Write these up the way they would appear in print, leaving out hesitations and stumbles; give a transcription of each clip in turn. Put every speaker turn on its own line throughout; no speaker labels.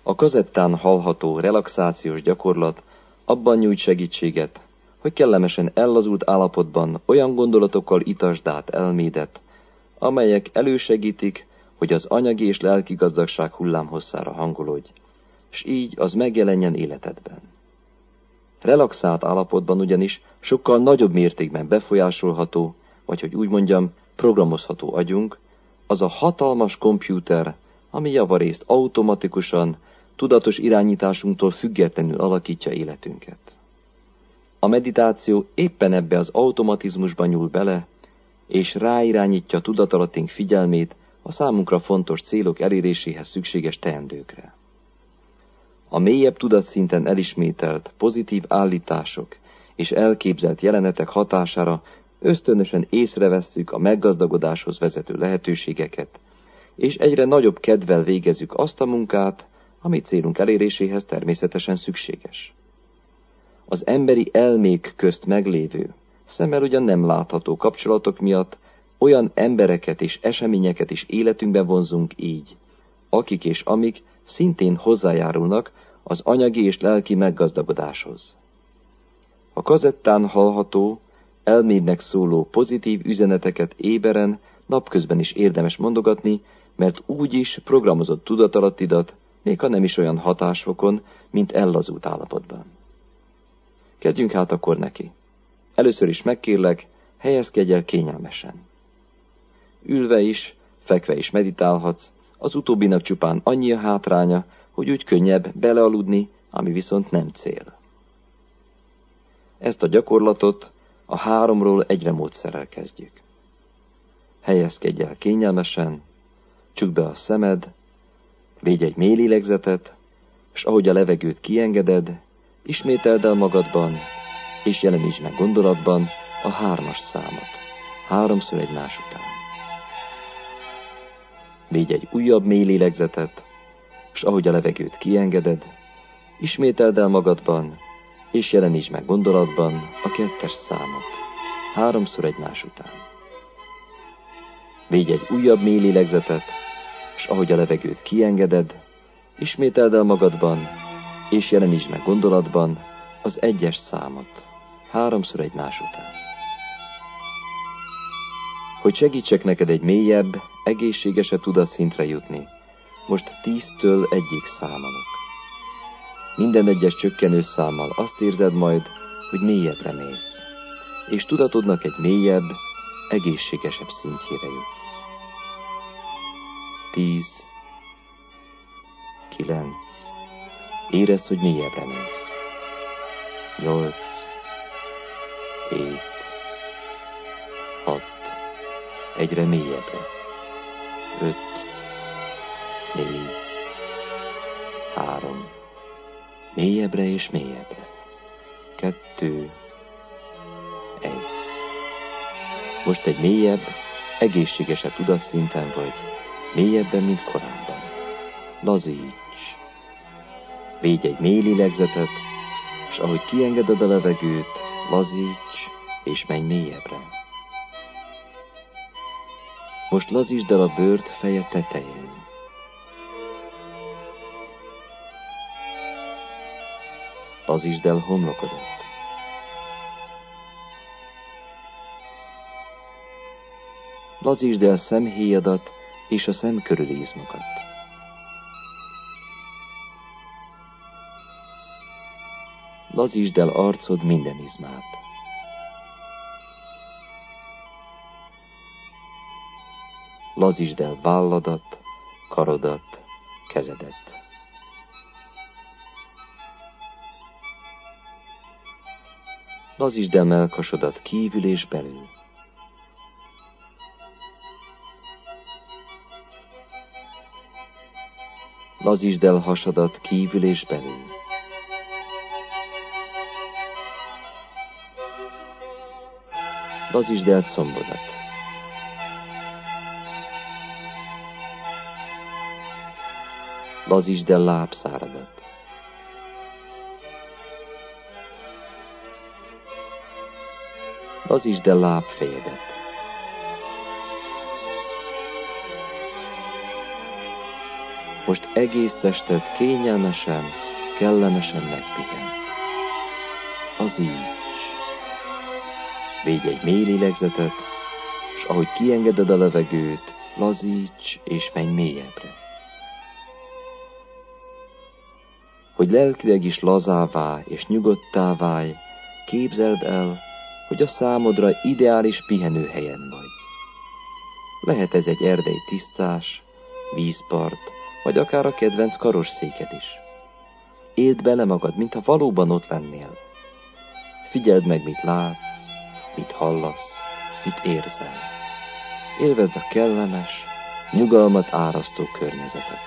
A kazettán hallható relaxációs gyakorlat abban nyújt segítséget, hogy kellemesen ellazult állapotban olyan gondolatokkal itasd át elmédet, amelyek elősegítik, hogy az anyagi és lelki gazdagság hullámhosszára hangolódj, s így az megjelenjen életedben. Relaxált állapotban ugyanis sokkal nagyobb mértékben befolyásolható, vagy hogy úgy mondjam, programozható agyunk, az a hatalmas kompjúter, ami javarészt automatikusan, tudatos irányításunktól függetlenül alakítja életünket. A meditáció éppen ebbe az automatizmusba nyúl bele, és ráirányítja tudatalattink figyelmét a számunkra fontos célok eléréséhez szükséges teendőkre. A mélyebb tudatszinten elismételt pozitív állítások és elképzelt jelenetek hatására ösztönösen észrevesszük a meggazdagodáshoz vezető lehetőségeket, és egyre nagyobb kedvel végezzük azt a munkát, ami célunk eléréséhez természetesen szükséges. Az emberi elmék közt meglévő, szemmel ugyan nem látható kapcsolatok miatt olyan embereket és eseményeket is életünkbe vonzunk így, akik és amik szintén hozzájárulnak az anyagi és lelki meggazdagodáshoz. A kazettán hallható, elmédnek szóló pozitív üzeneteket éberen, napközben is érdemes mondogatni, mert úgyis programozott tudatalattidat, még ha nem is olyan hatásfokon, mint ellazult állapotban. Kezdjünk hát akkor neki. Először is megkérlek, helyezkedj el kényelmesen. Ülve is, fekve is meditálhatsz, az utóbbinak csupán annyi a hátránya, hogy úgy könnyebb belealudni, ami viszont nem cél. Ezt a gyakorlatot a 3-ról 1-re módszerrel kezdjük. Helyezkedj el kényelmesen, csukd be a szemed, védj egy mély lélegzetet, és ahogy a levegőt kiengeded, ismételd el magadban, és jelenítsd meg gondolatban a 3-as számot, 3-szor egymás után. Védj egy újabb mély lélegzetet, és ahogy a levegőt kiengeded, ismételd el magadban, és jelenítsd meg gondolatban a 2-es számot, 3-szor egymás után. Védj egy újabb mély lélegzetet, és ahogy a levegőt kiengeded, ismételd el magadban, és jelenítsd meg gondolatban az 1-es számot, 3-szor egymás után. Hogy segítsek neked egy mélyebb, egészségesebb tudatszintre jutni, most 10-től 1-ig számolok. Minden egyes csökkenő számmal azt érzed majd, hogy mélyebbre mész, és tudatodnak egy mélyebb, egészségesebb szintjére jutsz. 10, 9, érezd, hogy mélyebbre mész. 8, 7, 6, egyre mélyebbre. 5, 4, 3, mélyebbre és mélyebbre. 2, 1. Most egy mélyebb, egészségesebb tudatszinten vagy, mélyebben, mint korábban. Lazíts! Védj egy mély lélegzetet, és ahogy kiengeded a levegőt, lazíts, és menj mélyebbre. Most lazítsd el a bőrt feje tetején. Lazítsd el homlokodat. Lazítsd el szemhéjadat és a szem körüli izmokat. Lazítsd el arcod minden izmát. Lazítsd el válladat, karodat, kezedet. Lazítsd el mellkasodat kívül és belül. Lazítsd el hasadat kívül és belül. Lazítsd el combodat. Lazítsd el lábszáradat. Lazítsd el lábfejedet. Most egész tested kényelmesen, kellemesen megpihen. Lazíts! Védj egy mély lélegzetet, s ahogy kiengeded a levegőt, lazíts és menj mélyebbre. Hogy lelkileg is lazává és nyugodtá válj, képzeld el, hogy a számodra ideális pihenőhelyen vagy. Lehet ez egy erdei tisztás, vízpart, vagy akár a kedvenc karosszéked is. Éld bele magad, mintha valóban ott lennél. Figyeld meg, mit látsz, mit hallasz, mit érzel. Élvezd a kellemes, nyugalmat árasztó környezetet.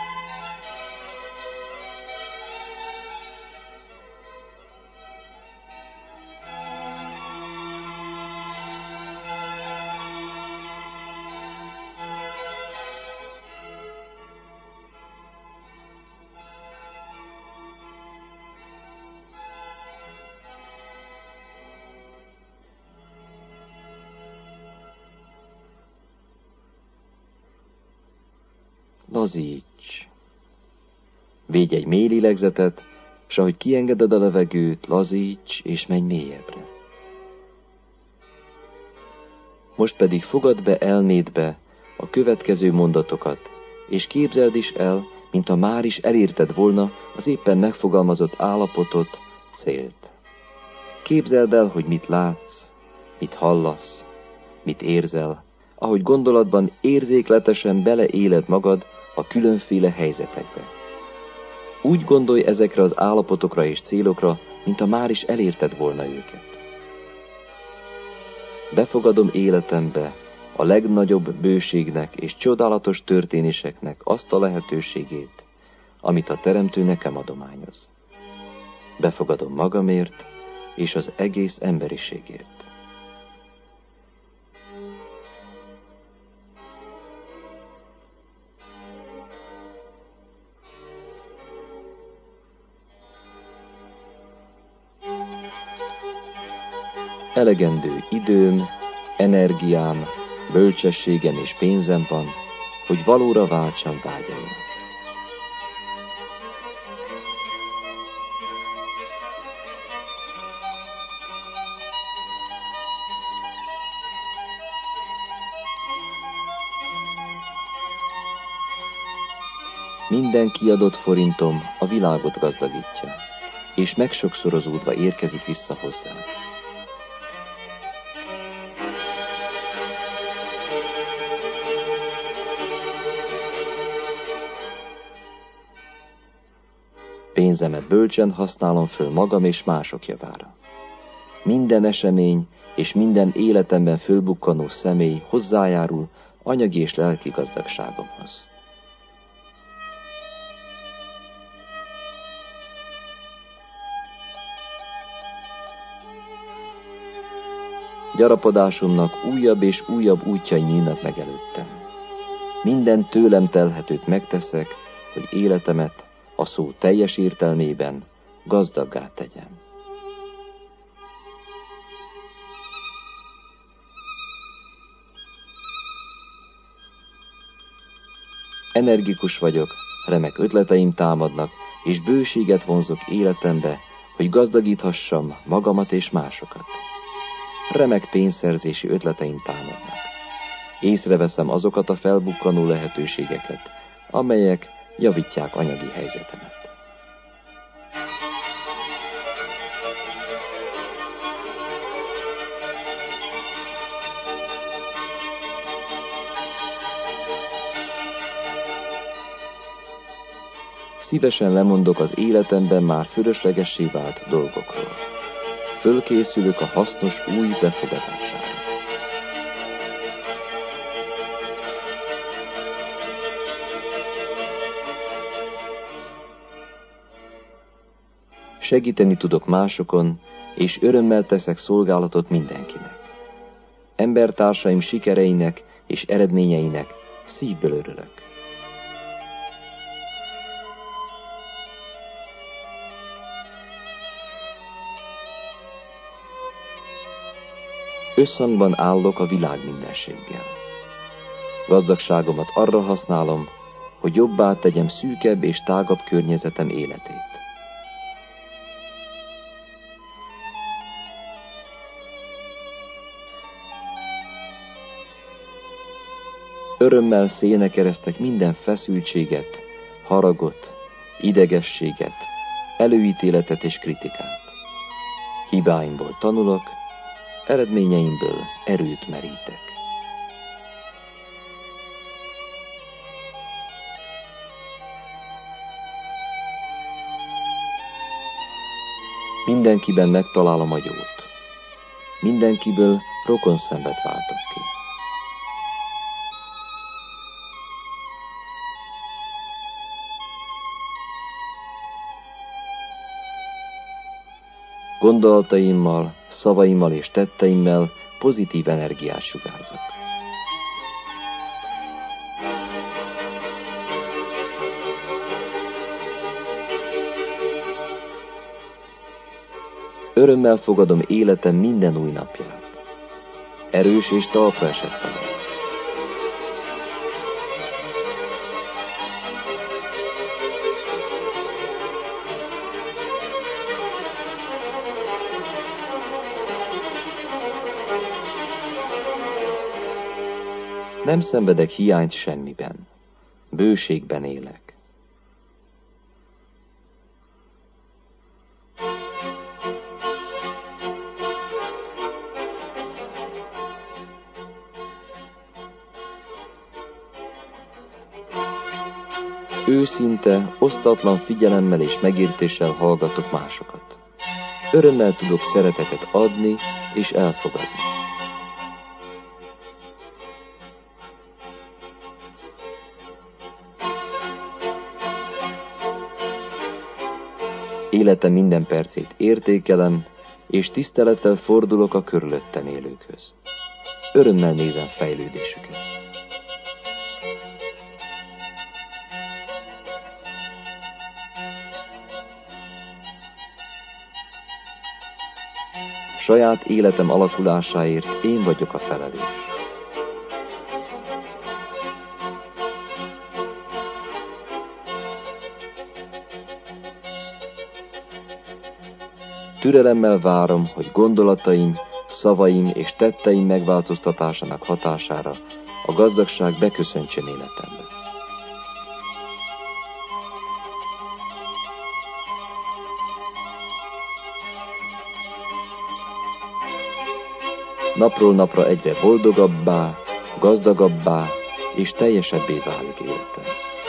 Lazíts! Védj egy mély lélegzetet, s ahogy kiengeded a levegőt, lazíts és menj mélyebbre. Most pedig fogadd be elmédbe a következő mondatokat, és képzeld is el, mintha már is elérted volna az éppen megfogalmazott állapotot, célt. Képzeld el, hogy mit látsz, mit hallasz, mit érzel, ahogy gondolatban érzékletesen beleéled magad a különféle helyzetekbe. Úgy gondolj ezekre az állapotokra és célokra, mintha már is elérted volna őket. Befogadom életembe a legnagyobb bőségnek és csodálatos történéseknek azt a lehetőségét, amit a Teremtő nekem adományoz. Befogadom magamért és az egész emberiségért. Elegendő időm, energiám, bölcsességem és pénzem van, hogy valóra váltsam vágyaimat. Minden kiadott forintom a világot gazdagítja, és megsokszorozódva érkezik vissza hozzám. Pénzemet bölcsen használom föl magam és mások javára. Minden esemény és minden életemben fölbukkanó személy hozzájárul anyagi és lelki gazdagságomhoz. Gyarapodásomnak újabb és újabb útjai nyílnak meg előttem. Minden tőlem telhetőt megteszek, hogy életemet a szó teljes értelmében gazdaggá tegyem. Energikus vagyok, remek ötleteim támadnak, és bőséget vonzok életembe, hogy gazdagíthassam magamat és másokat. Remek pénzszerzési ötleteim támadnak. Észreveszem azokat a felbukkanó lehetőségeket, amelyek javítják anyagi helyzetemet. Szívesen lemondok az életemben már fölöslegessé vált dolgokról. Fölkészülök a hasznos új befogadására. Segíteni tudok másokon, és örömmel teszek szolgálatot mindenkinek. Embertársaim sikereinek és eredményeinek szívből örülök. Összhangban állok a világ mindenséggel. Gazdagságomat arra használom, hogy jobbá tegyem szűkebb és tágabb környezetem életét. Örömmel szénekereztek minden feszültséget, haragot, idegességet, előítéletet és kritikát. Hibáimból tanulok, eredményeimből erőt merítek. Mindenkiben megtalálom a jót. Mindenkiből rokonszenvet váltok ki. Gondolataimmal, szavaimmal és tetteimmel pozitív energiát sugárzok. Örömmel fogadom életem minden új napját. Erős és talpra esett vagyok. Nem szenvedek hiányt semmiben. Bőségben élek. Őszinte, osztatlan figyelemmel és megértéssel hallgatok másokat. Örömmel tudok szeretetet adni és elfogadni. Életem minden percét értékelem, és tisztelettel fordulok a körülöttem élőkhöz. Örömmel nézem fejlődésüket. Saját életem alakulásáért én vagyok a felelős. Türelemmel várom, hogy gondolataim, szavaim és tetteim megváltoztatásának hatására a gazdagság beköszöntsön életembe. Napról napra egyre boldogabbá, gazdagabbá és teljesebbé válik életem.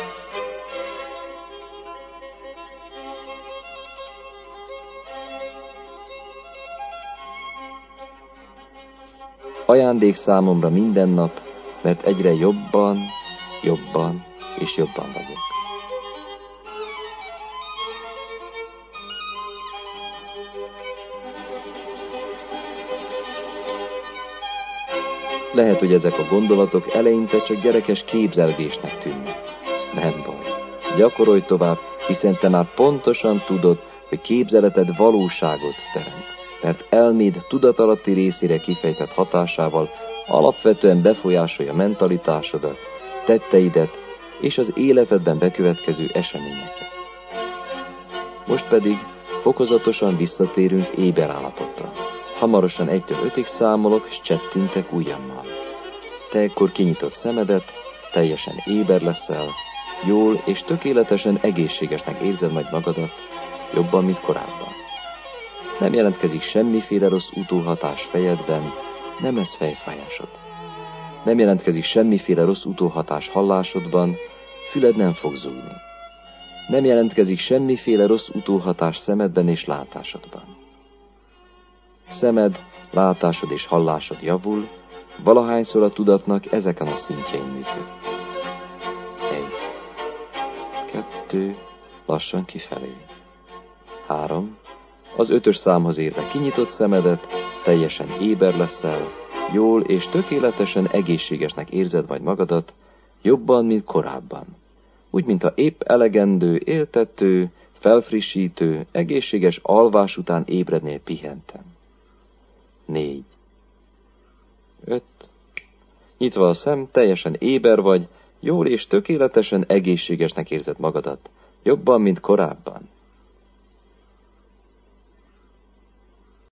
Ajándék számomra minden nap, mert egyre jobban, jobban és jobban vagyok. Lehet, hogy ezek a gondolatok eleinte csak gyerekes képzelgésnek tűnnek. Nem baj. Gyakorolj tovább, hiszen te már pontosan tudod, hogy képzeleted valóságot teremt, mert elméd tudatalatti részére kifejtett hatásával alapvetően befolyásolja mentalitásodat, tetteidet és az életedben bekövetkező eseményeket. Most pedig fokozatosan visszatérünk éber állapotra. Hamarosan 1-től 5-ig számolok, és csettintek ujjammal. Te ekkor kinyitod szemedet, teljesen éber leszel, jól és tökéletesen egészségesnek érzed majd magadat, jobban, mint korábban. Nem jelentkezik semmiféle rossz utóhatás fejedben, nem ez fejfájásod. Nem jelentkezik semmiféle rossz utóhatás hallásodban, füled nem fog zúgni. Nem jelentkezik semmiféle rossz utóhatás szemedben és látásodban. Szemed, látásod és hallásod javul, valahányszor a tudatnak ezeken a szintjein működik. 1, 2, lassan kifelé. 3, az 5-ös számhoz érve kinyitott szemedet, teljesen éber leszel, jól és tökéletesen egészségesnek érzed majd magadat, jobban, mint korábban. Úgy, mintha épp elegendő, éltető, felfrissítő, egészséges alvás után ébrednél pihentem. 4, 5, nyitva a szem, teljesen éber vagy, Jól és tökéletesen egészségesnek érzed magadat, jobban, mint korábban.